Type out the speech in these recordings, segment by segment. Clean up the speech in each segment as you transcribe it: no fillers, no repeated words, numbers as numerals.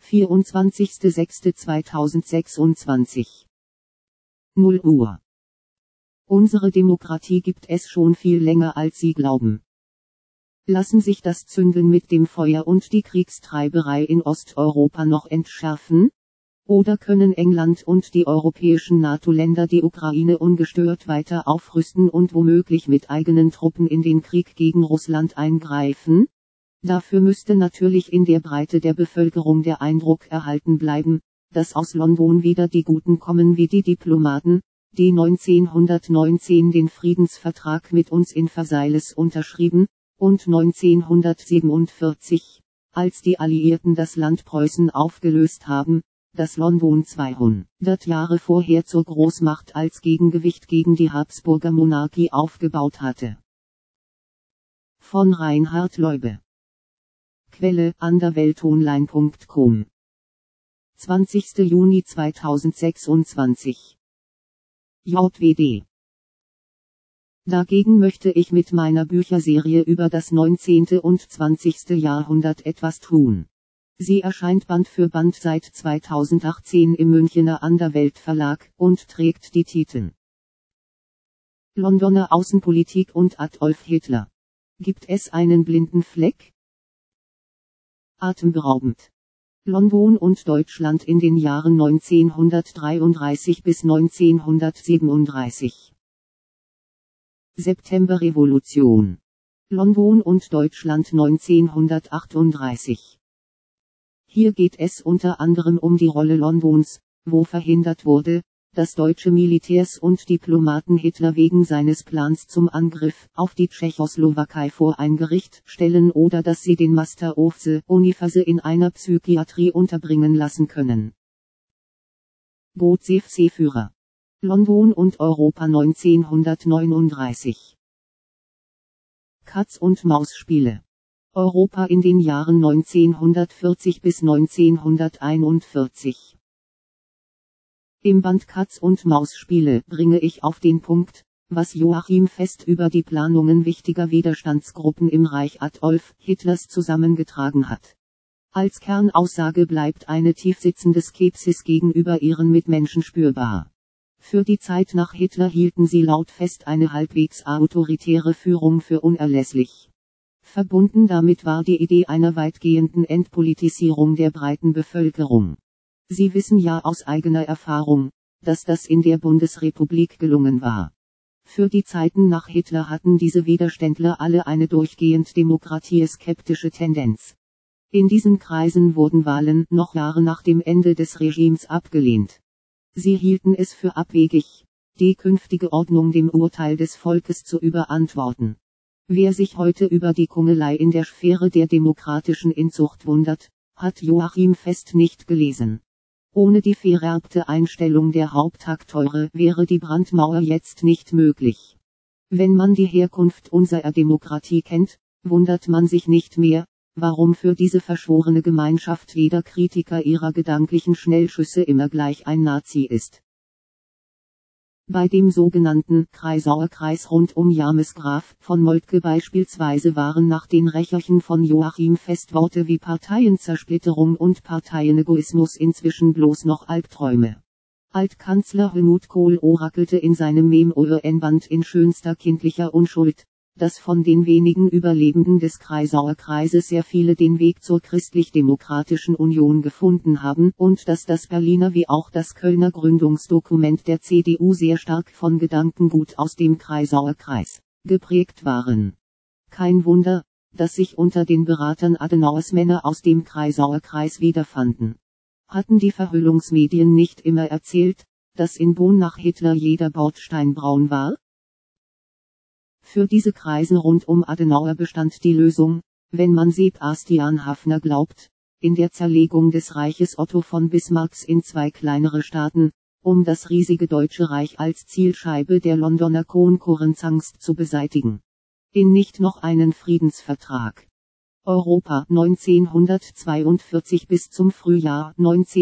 24.06.2026 0 Uhr. Unsere Demokratie gibt es schon viel länger als Sie glauben. Lassen sich das Zündeln mit dem Feuer und die Kriegstreiberei in Osteuropa noch entschärfen? Oder können England und die europäischen NATO-Länder die Ukraine ungestört weiter aufrüsten und womöglich mit eigenen Truppen in den Krieg gegen Russland eingreifen? Dafür müsste natürlich in der Breite der Bevölkerung der Eindruck erhalten bleiben, dass aus London wieder die Guten kommen wie die Diplomaten, die 1919 den Friedensvertrag mit uns in Versailles unterschrieben, und 1947, als die Alliierten das Land Preußen aufgelöst haben, das London 200 Jahre vorher zur Großmacht als Gegengewicht gegen die Habsburger Monarchie aufgebaut hatte. Von Reinhard Leube. Quelle: anderweltonline.com 20. Juni 2026 JWD. Dagegen möchte ich mit meiner Bücherserie über das 19. und 20. Jahrhundert etwas tun. Sie erscheint Band für Band seit 2018 im Münchener Anderwelt Verlag und trägt die Titel Londoner Außenpolitik und Adolf Hitler. Gibt es einen blinden Fleck? Atemberaubend. London und Deutschland in den Jahren 1933 bis 1937. Septemberrevolution. London und Deutschland 1938. Hier geht es unter anderem um die Rolle Londons, wo verhindert wurde, dass deutsche Militärs und Diplomaten Hitler wegen seines Plans zum Angriff auf die Tschechoslowakei vor ein Gericht stellen oder dass sie den Master of the Universe in einer Psychiatrie unterbringen lassen können. Josef Seeführer. London und Europa 1939. Katz-und-Maus-Spiele. Europa in den Jahren 1940 bis 1941. Im Band Katz-und-Maus-Spiele bringe ich auf den Punkt, was Joachim Fest über die Planungen wichtiger Widerstandsgruppen im Reich Adolf Hitlers zusammengetragen hat. Als Kernaussage bleibt eine tiefsitzende Skepsis gegenüber ihren Mitmenschen spürbar. Für die Zeit nach Hitler hielten sie laut Fest eine halbwegs autoritäre Führung für unerlässlich. Verbunden damit war die Idee einer weitgehenden Entpolitisierung der breiten Bevölkerung. Sie wissen ja aus eigener Erfahrung, dass das in der Bundesrepublik gelungen war. Für die Zeiten nach Hitler hatten diese Widerständler alle eine durchgehend demokratieskeptische Tendenz. In diesen Kreisen wurden Wahlen noch Jahre nach dem Ende des Regimes abgelehnt. Sie hielten es für abwegig, die künftige Ordnung dem Urteil des Volkes zu überantworten. Wer sich heute über die Kungelei in der Sphäre der demokratischen Inzucht wundert, hat Joachim Fest nicht gelesen. Ohne die vererbte Einstellung der Hauptakteure wäre die Brandmauer jetzt nicht möglich. Wenn man die Herkunft unserer Demokratie kennt, wundert man sich nicht mehr, warum für diese verschworene Gemeinschaft jeder Kritiker ihrer gedanklichen Schnellschüsse immer gleich ein Nazi ist. Bei dem sogenannten Kreisauer Kreis rund um James-Graf von Moltke beispielsweise waren nach den Rächerchen von Joachim Fest Worte wie Parteienzersplitterung und Parteienegoismus inzwischen bloß noch Albträume. Altkanzler Helmut Kohl orakelte in seinem Mem-OEN-Band in schönster kindlicher Unschuld, dass von den wenigen Überlebenden des Kreisauer Kreises sehr viele den Weg zur Christlich-Demokratischen Union gefunden haben und dass das Berliner wie auch das Kölner Gründungsdokument der CDU sehr stark von Gedankengut aus dem Kreisauer Kreis geprägt waren. Kein Wunder, dass sich unter den Beratern Adenauers Männer aus dem Kreisauer Kreis wiederfanden. Hatten die Verhüllungsmedien nicht immer erzählt, dass in Bonn nach Hitler jeder Bordstein braun war? Für diese Kreise rund um Adenauer bestand die Lösung, wenn man Sebastian Haffner glaubt, in der Zerlegung des Reiches Otto von Bismarcks in zwei kleinere Staaten, um das riesige Deutsche Reich als Zielscheibe der Londoner Konkurrenzangst zu beseitigen. In nicht noch einen Friedensvertrag. Europa 1942 bis zum Frühjahr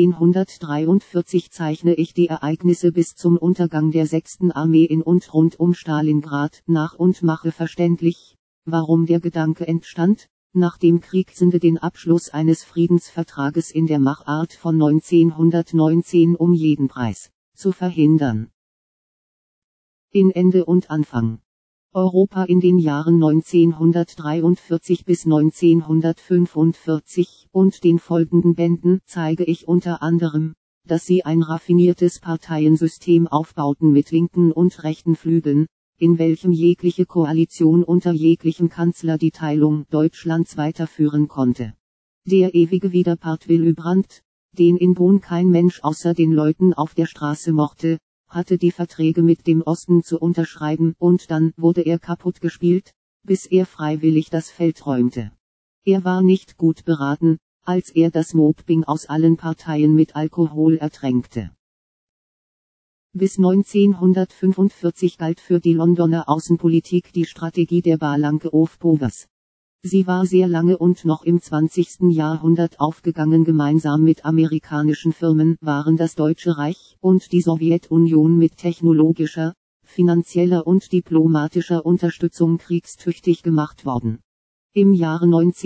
1943 zeichne ich die Ereignisse bis zum Untergang der 6. Armee in und rund um Stalingrad nach und mache verständlich, warum der Gedanke entstand, nach dem Kriegsende den Abschluss eines Friedensvertrages in der Machart von 1919 um jeden Preis zu verhindern. In Ende und Anfang. Europa in den Jahren 1943 bis 1945 und den folgenden Bänden zeige ich unter anderem, dass sie ein raffiniertes Parteiensystem aufbauten mit linken und rechten Flügeln, in welchem jegliche Koalition unter jeglichem Kanzler die Teilung Deutschlands weiterführen konnte. Der ewige Widerpart Willy Brandt, den in Bonn kein Mensch außer den Leuten auf der Straße mochte, hatte die Verträge mit dem Osten zu unterschreiben und dann wurde er kaputt gespielt, bis er freiwillig das Feld räumte. Er war nicht gut beraten, als er das Mobbing aus allen Parteien mit Alkohol ertränkte. Bis 1945 galt für die Londoner Außenpolitik die Strategie der Balance of Powers. Sie war sehr lange und noch im 20. Jahrhundert aufgegangen. Gemeinsam mit amerikanischen Firmen waren das Deutsche Reich und die Sowjetunion mit technologischer, finanzieller und diplomatischer Unterstützung kriegstüchtig gemacht worden. Im Jahre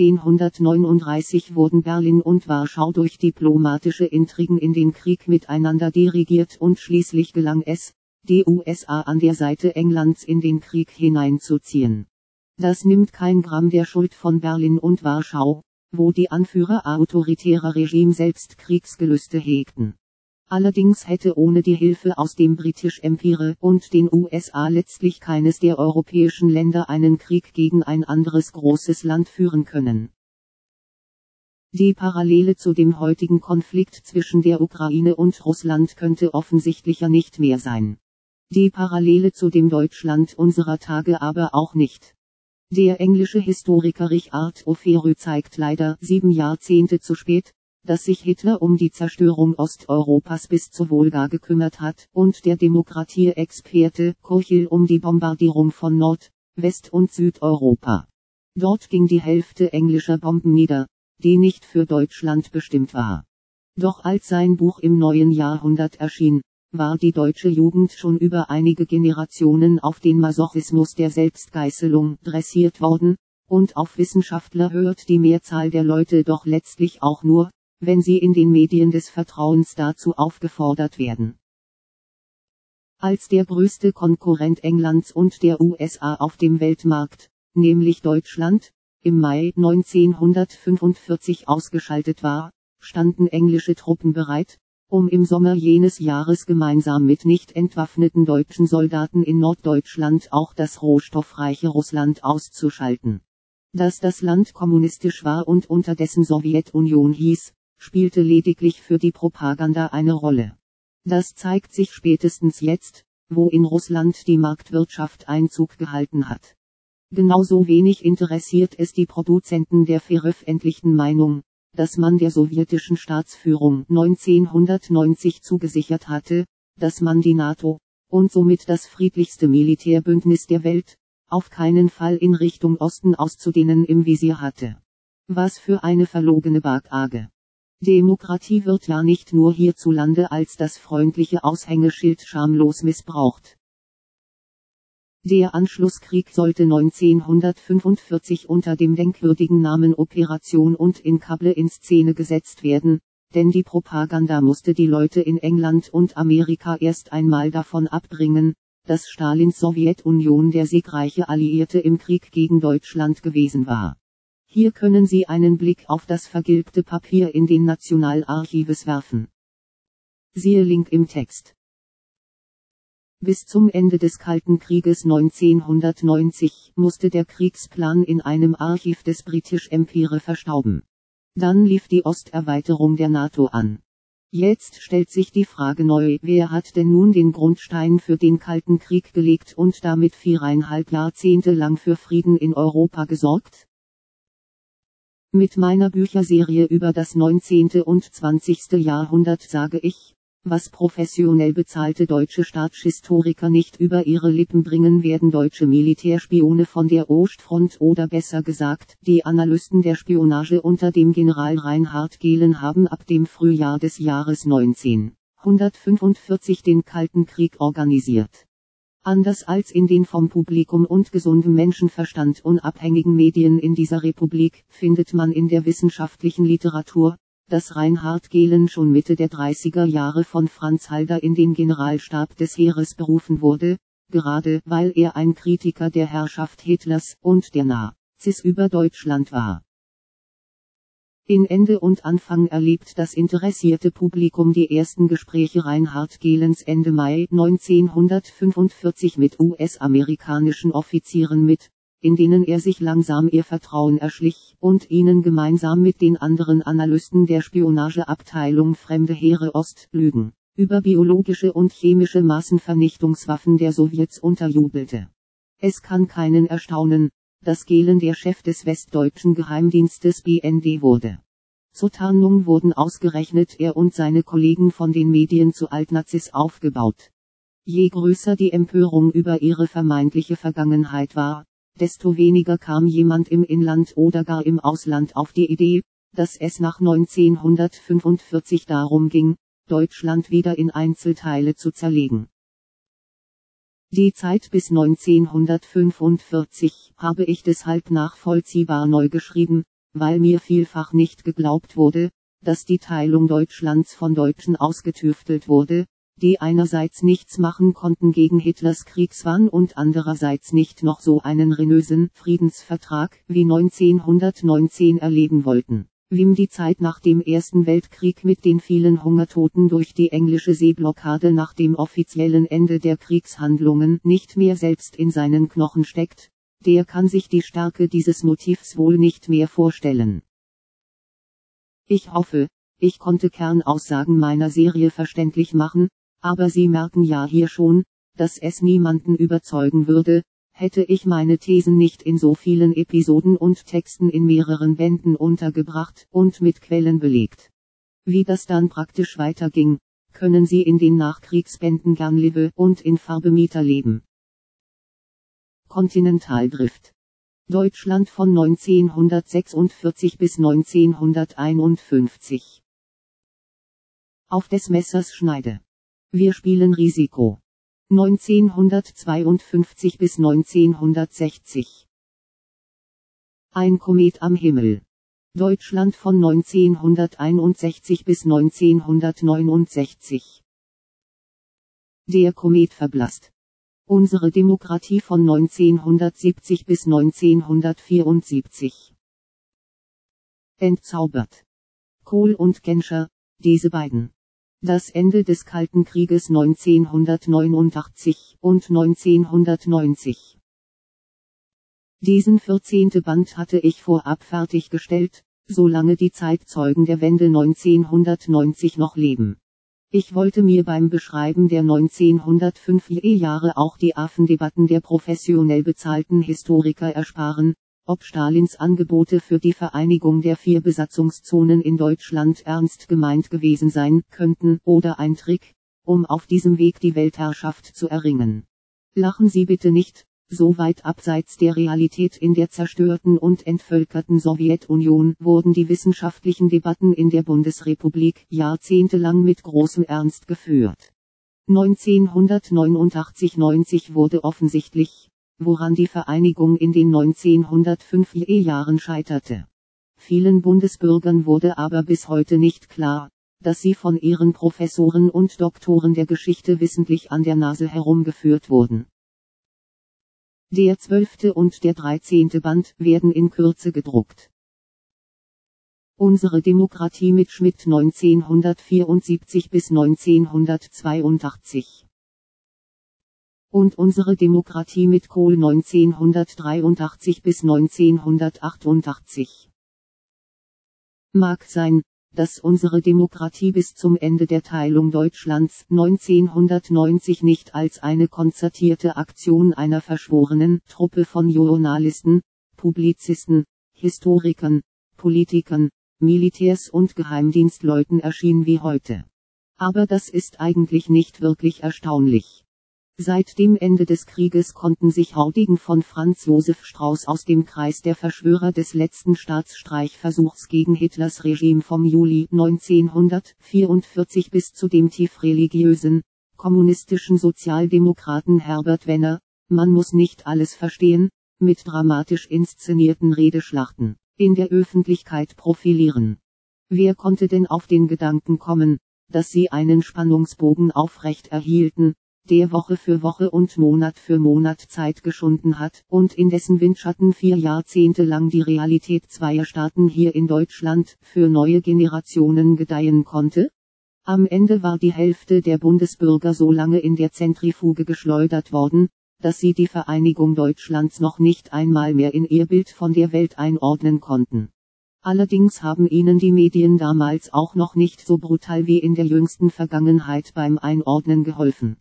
1939 wurden Berlin und Warschau durch diplomatische Intrigen in den Krieg miteinander dirigiert und schließlich gelang es, die USA an der Seite Englands in den Krieg hineinzuziehen. Das nimmt kein Gramm der Schuld von Berlin und Warschau, wo die Anführer autoritärer Regime selbst Kriegsgelüste hegten. Allerdings hätte ohne die Hilfe aus dem British Empire und den USA letztlich keines der europäischen Länder einen Krieg gegen ein anderes großes Land führen können. Die Parallele zu dem heutigen Konflikt zwischen der Ukraine und Russland könnte offensichtlicher nicht mehr sein. Die Parallele zu dem Deutschland unserer Tage aber auch nicht. Der englische Historiker Richard O'Ferry zeigt leider 7 Jahrzehnte zu spät, dass sich Hitler um die Zerstörung Osteuropas bis zur Wolga gekümmert hat und der Demokratie-Experte Churchill um die Bombardierung von Nord-, West- und Südeuropa. Dort ging die Hälfte englischer Bomben nieder, die nicht für Deutschland bestimmt war. Doch als sein Buch im neuen Jahrhundert erschien, war die deutsche Jugend schon über einige Generationen auf den Masochismus der Selbstgeißelung dressiert worden, und auf Wissenschaftler hört die Mehrzahl der Leute doch letztlich auch nur, wenn sie in den Medien des Vertrauens dazu aufgefordert werden. Als der größte Konkurrent Englands und der USA auf dem Weltmarkt, nämlich Deutschland, im Mai 1945 ausgeschaltet war, standen englische Truppen bereit, um im Sommer jenes Jahres gemeinsam mit nicht entwaffneten deutschen Soldaten in Norddeutschland auch das rohstoffreiche Russland auszuschalten. Dass das Land kommunistisch war und unterdessen Sowjetunion hieß, spielte lediglich für die Propaganda eine Rolle. Das zeigt sich spätestens jetzt, wo in Russland die Marktwirtschaft Einzug gehalten hat. Genauso wenig interessiert es die Produzenten der veröffentlichten Meinung, dass man der sowjetischen Staatsführung 1990 zugesichert hatte, dass man die NATO, und somit das friedlichste Militärbündnis der Welt, auf keinen Fall in Richtung Osten auszudehnen im Visier hatte. Was für eine verlogene Bagage. Demokratie wird ja nicht nur hierzulande als das freundliche Aushängeschild schamlos missbraucht. Der Anschlusskrieg sollte 1945 unter dem denkwürdigen Namen Operation und in Kable in Szene gesetzt werden, denn die Propaganda musste die Leute in England und Amerika erst einmal davon abbringen, dass Stalins Sowjetunion der siegreiche Alliierte im Krieg gegen Deutschland gewesen war. Hier können Sie einen Blick auf das vergilbte Papier in den Nationalarchives werfen. Siehe Link im Text. Bis zum Ende des Kalten Krieges 1990 musste der Kriegsplan in einem Archiv des British Empire verstauben. Dann lief die Osterweiterung der NATO an. Jetzt stellt sich die Frage neu, wer hat denn nun den Grundstein für den Kalten Krieg gelegt und damit 4,5 Jahrzehnte lang für Frieden in Europa gesorgt? Mit meiner Bücherserie über das 19. und 20. Jahrhundert sage ich, was professionell bezahlte deutsche Staatshistoriker nicht über ihre Lippen bringen, werden deutsche Militärspione von der Ostfront oder besser gesagt, die Analysten der Spionage unter dem General Reinhard Gehlen haben ab dem Frühjahr des Jahres 1945 den Kalten Krieg organisiert. Anders als in den vom Publikum und gesundem Menschenverstand unabhängigen Medien in dieser Republik, findet man in der wissenschaftlichen Literatur, dass Reinhard Gehlen schon Mitte der 30er Jahre von Franz Halder in den Generalstab des Heeres berufen wurde, gerade weil er ein Kritiker der Herrschaft Hitlers und der Nazis über Deutschland war. In Ende und Anfang erlebt das interessierte Publikum die ersten Gespräche Reinhard Gehlens Ende Mai 1945 mit US-amerikanischen Offizieren mit, in denen er sich langsam ihr Vertrauen erschlich und ihnen gemeinsam mit den anderen Analysten der Spionageabteilung Fremde Heere Ost Lügen über biologische und chemische Massenvernichtungswaffen der Sowjets unterjubelte. Es kann keinen erstaunen, dass Gehlen der Chef des westdeutschen Geheimdienstes BND wurde. Zur Tarnung wurden ausgerechnet er und seine Kollegen von den Medien zu Altnazis aufgebaut. Je größer die Empörung über ihre vermeintliche Vergangenheit war, desto weniger kam jemand im Inland oder gar im Ausland auf die Idee, dass es nach 1945 darum ging, Deutschland wieder in Einzelteile zu zerlegen. Die Zeit bis 1945 habe ich deshalb nachvollziehbar neu geschrieben, weil mir vielfach nicht geglaubt wurde, dass die Teilung Deutschlands von Deutschen ausgetüftelt wurde, die einerseits nichts machen konnten gegen Hitlers Kriegswahn und andererseits nicht noch so einen renösen Friedensvertrag wie 1919 erleben wollten. Wem die Zeit nach dem Ersten Weltkrieg mit den vielen Hungertoten durch die englische Seeblockade nach dem offiziellen Ende der Kriegshandlungen nicht mehr selbst in seinen Knochen steckt, der kann sich die Stärke dieses Motivs wohl nicht mehr vorstellen. Ich hoffe, ich konnte Kernaussagen meiner Serie verständlich machen, aber Sie merken ja hier schon, dass es niemanden überzeugen würde, hätte ich meine Thesen nicht in so vielen Episoden und Texten in mehreren Bänden untergebracht und mit Quellen belegt. Wie das dann praktisch weiterging, können Sie in den Nachkriegsbänden gern live und in Farbe miterleben. Kontinentaldrift. Deutschland von 1946 bis 1951. Auf des Messers Schneide. Wir spielen Risiko. 1952 bis 1960. Ein Komet am Himmel. Deutschland von 1961 bis 1969. Der Komet verblasst. Unsere Demokratie von 1970 bis 1974. Entzaubert. Kohl und Genscher, diese beiden. Das Ende des Kalten Krieges 1989 und 1990. Diesen 14. Band hatte ich vorab fertiggestellt, solange die Zeitzeugen der Wende 1990 noch leben. Ich wollte mir beim Beschreiben der 1905er Jahre auch die Affendebatten der professionell bezahlten Historiker ersparen, ob Stalins Angebote für die Vereinigung der 4 Besatzungszonen in Deutschland ernst gemeint gewesen sein könnten oder ein Trick, um auf diesem Weg die Weltherrschaft zu erringen. Lachen Sie bitte nicht, so weit abseits der Realität in der zerstörten und entvölkerten Sowjetunion wurden die wissenschaftlichen Debatten in der Bundesrepublik jahrzehntelang mit großem Ernst geführt. 1989-90 wurde offensichtlich, woran die Vereinigung in den 1905er Jahren scheiterte. Vielen Bundesbürgern wurde aber bis heute nicht klar, dass sie von ihren Professoren und Doktoren der Geschichte wissentlich an der Nase herumgeführt wurden. Der 12. und der 13. Band werden in Kürze gedruckt. Unsere Demokratie mit Schmidt 1974 bis 1982. Und unsere Demokratie mit Kohl 1983 bis 1988. Mag sein, dass unsere Demokratie bis zum Ende der Teilung Deutschlands 1990 nicht als eine konzertierte Aktion einer verschworenen Truppe von Journalisten, Publizisten, Historikern, Politikern, Militärs und Geheimdienstleuten erschien wie heute. Aber das ist eigentlich nicht wirklich erstaunlich. Seit dem Ende des Krieges konnten sich Haudegen von Franz Josef Strauß aus dem Kreis der Verschwörer des letzten Staatsstreichversuchs gegen Hitlers Regime vom Juli 1944 bis zu dem tief religiösen, kommunistischen Sozialdemokraten Herbert Wenner, man muss nicht alles verstehen, mit dramatisch inszenierten Redeschlachten, in der Öffentlichkeit profilieren. Wer konnte denn auf den Gedanken kommen, dass sie einen Spannungsbogen aufrecht erhielten, der Woche für Woche und Monat für Monat Zeit geschunden hat und in dessen Windschatten 4 Jahrzehnte lang die Realität zweier Staaten hier in Deutschland für neue Generationen gedeihen konnte? Am Ende war die Hälfte der Bundesbürger so lange in der Zentrifuge geschleudert worden, dass sie die Vereinigung Deutschlands noch nicht einmal mehr in ihr Bild von der Welt einordnen konnten. Allerdings haben ihnen die Medien damals auch noch nicht so brutal wie in der jüngsten Vergangenheit beim Einordnen geholfen.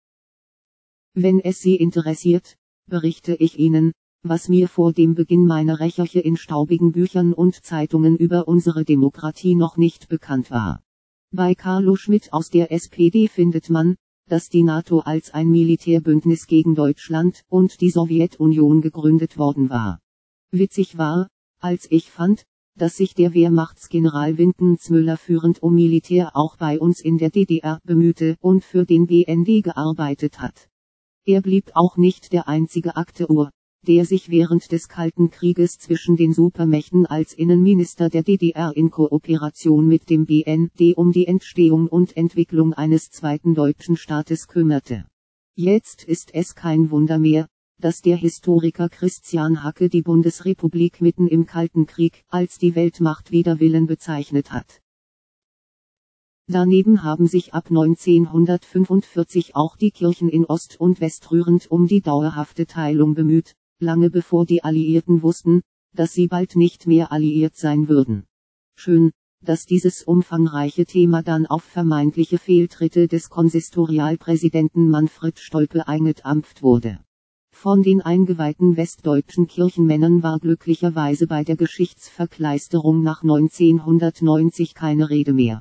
Wenn es Sie interessiert, berichte ich Ihnen, was mir vor dem Beginn meiner Recherche in staubigen Büchern und Zeitungen über unsere Demokratie noch nicht bekannt war. Bei Carlo Schmitt aus der SPD findet man, dass die NATO als ein Militärbündnis gegen Deutschland und die Sowjetunion gegründet worden war. Witzig war, als ich fand, dass sich der Wehrmachtsgeneral Winkensmüller führend um Militär auch bei uns in der DDR bemühte und für den BND gearbeitet hat. Er blieb auch nicht der einzige Akteur, der sich während des Kalten Krieges zwischen den Supermächten als Innenminister der DDR in Kooperation mit dem BND um die Entstehung und Entwicklung eines zweiten deutschen Staates kümmerte. Jetzt ist es kein Wunder mehr, dass der Historiker Christian Hacke die Bundesrepublik mitten im Kalten Krieg als die Weltmacht wider Willen bezeichnet hat. Daneben haben sich ab 1945 auch die Kirchen in Ost und West rührend um die dauerhafte Teilung bemüht, lange bevor die Alliierten wussten, dass sie bald nicht mehr alliiert sein würden. Schön, dass dieses umfangreiche Thema dann auf vermeintliche Fehltritte des Konsistorialpräsidenten Manfred Stolpe eingedampft wurde. Von den eingeweihten westdeutschen Kirchenmännern war glücklicherweise bei der Geschichtsverkleisterung nach 1990 keine Rede mehr.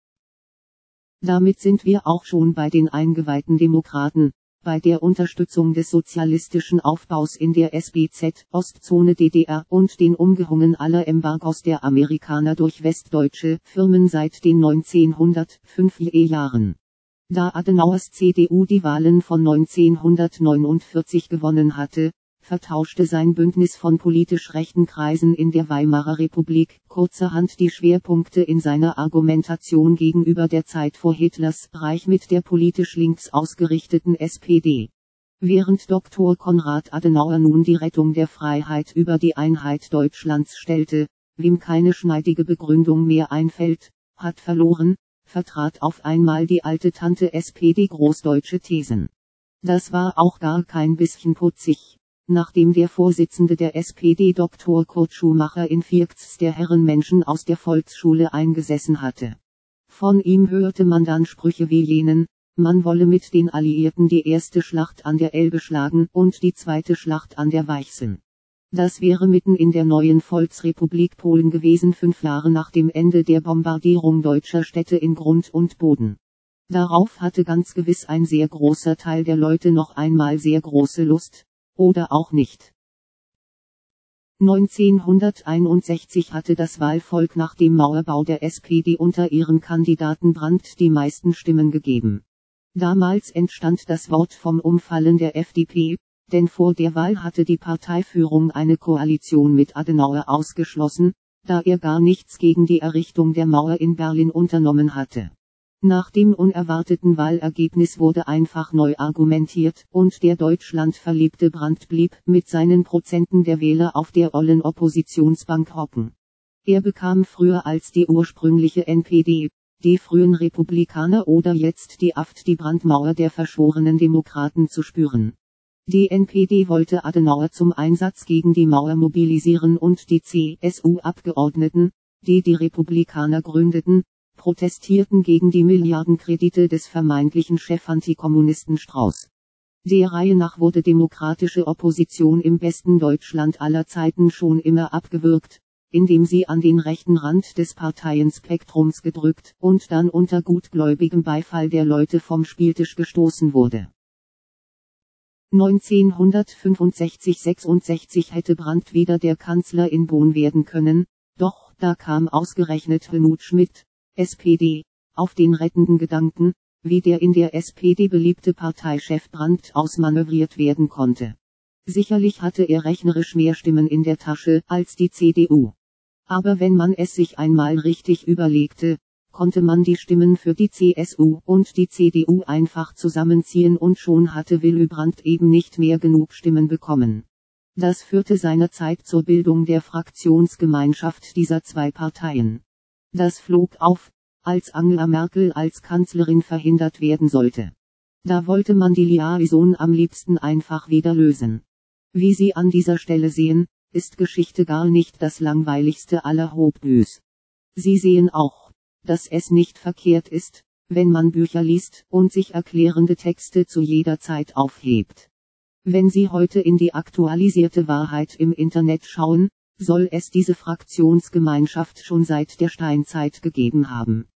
Damit sind wir auch schon bei den eingeweihten Demokraten, bei der Unterstützung des sozialistischen Aufbaus in der SBZ, Ostzone DDR und den Umgehungen aller Embargos der Amerikaner durch westdeutsche Firmen seit den 1950er Jahren. Da Adenauers CDU die Wahlen von 1949 gewonnen hatte, vertauschte sein Bündnis von politisch rechten Kreisen in der Weimarer Republik kurzerhand die Schwerpunkte in seiner Argumentation gegenüber der Zeit vor Hitlers Reich mit der politisch links ausgerichteten SPD. Während Dr. Konrad Adenauer nun die Rettung der Freiheit über die Einheit Deutschlands stellte, wem keine schneidige Begründung mehr einfällt, hat verloren, vertrat auf einmal die alte Tante SPD großdeutsche Thesen. Das war auch gar kein bisschen putzig. Nachdem der Vorsitzende der SPD Dr. Kurt Schumacher in Vierks der Herrenmenschen aus der Volksschule eingesessen hatte. Von ihm hörte man dann Sprüche wie jenen, man wolle mit den Alliierten die erste Schlacht an der Elbe schlagen und die zweite Schlacht an der Weichsel. Das wäre mitten in der neuen Volksrepublik Polen gewesen, 5 Jahre nach dem Ende der Bombardierung deutscher Städte in Grund und Boden. Darauf hatte ganz gewiss ein sehr großer Teil der Leute noch einmal sehr große Lust. Oder auch nicht. 1961 hatte das Wahlvolk nach dem Mauerbau der SPD unter ihrem Kandidaten Brandt die meisten Stimmen gegeben. Damals entstand das Wort vom Umfallen der FDP, denn vor der Wahl hatte die Parteiführung eine Koalition mit Adenauer ausgeschlossen, da er gar nichts gegen die Errichtung der Mauer in Berlin unternommen hatte. Nach dem unerwarteten Wahlergebnis wurde einfach neu argumentiert und der deutschlandverliebte Brandt blieb mit seinen Prozenten der Wähler auf der ollen Oppositionsbank hocken. Er bekam früher als die ursprüngliche NPD, die frühen Republikaner oder jetzt die AfD die Brandmauer der verschworenen Demokraten zu spüren. Die NPD wollte Adenauer zum Einsatz gegen die Mauer mobilisieren und die CSU-Abgeordneten, die die Republikaner gründeten, protestierten gegen die Milliardenkredite des vermeintlichen Chefantikommunisten Strauß. Der Reihe nach wurde demokratische Opposition im besten Deutschland aller Zeiten schon immer abgewürgt, indem sie an den rechten Rand des Parteienspektrums gedrückt und dann unter gutgläubigem Beifall der Leute vom Spieltisch gestoßen wurde. 1965-66 hätte Brandt wieder der Kanzler in Bonn werden können, doch da kam ausgerechnet Helmut Schmidt, SPD, auf den rettenden Gedanken, wie der in der SPD beliebte Parteichef Brandt ausmanövriert werden konnte. Sicherlich hatte er rechnerisch mehr Stimmen in der Tasche als die CDU. Aber wenn man es sich einmal richtig überlegte, konnte man die Stimmen für die CSU und die CDU einfach zusammenziehen und schon hatte Willy Brandt eben nicht mehr genug Stimmen bekommen. Das führte seinerzeit zur Bildung der Fraktionsgemeinschaft dieser zwei Parteien. Das flog auf, als Angela Merkel als Kanzlerin verhindert werden sollte. Da wollte man die Liaison am liebsten einfach wieder lösen. Wie Sie an dieser Stelle sehen, ist Geschichte gar nicht das langweiligste aller Hobbys. Sie sehen auch, dass es nicht verkehrt ist, wenn man Bücher liest und sich erklärende Texte zu jeder Zeit aufhebt. Wenn Sie heute in die aktualisierte Wahrheit im Internet schauen, soll es diese Fraktionsgemeinschaft schon seit der Steinzeit gegeben haben.